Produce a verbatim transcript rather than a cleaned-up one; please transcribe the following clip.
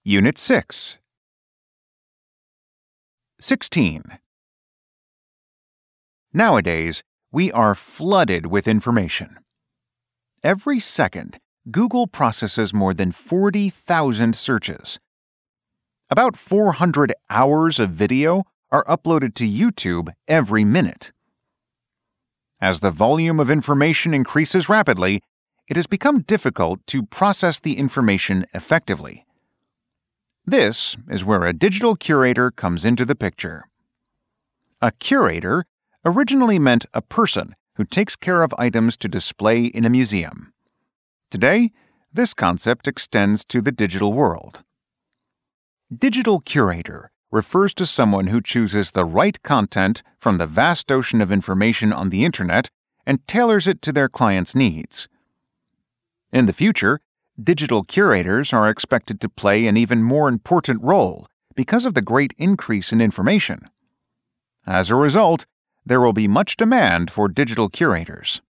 Unit six. sixteen. Nowadays, we are flooded with information. Every second, Google processes more than forty thousand searches. About four hundred hours of video are uploaded to YouTube every minute. As the volume of information increases rapidly, it has become difficult to process the information effectively. This is where a digital curator comes into the picture. A curator originally meant a person who takes care of items to display in a museum. Today, this concept extends to the digital world. Digital curator refers to someone who chooses the right content from the vast ocean of information on the Internet and tailors it to their clients' needs. In the future, digital curators are expected to play an even more important role because of the great increase in information. As a result, there will be much demand for digital curators.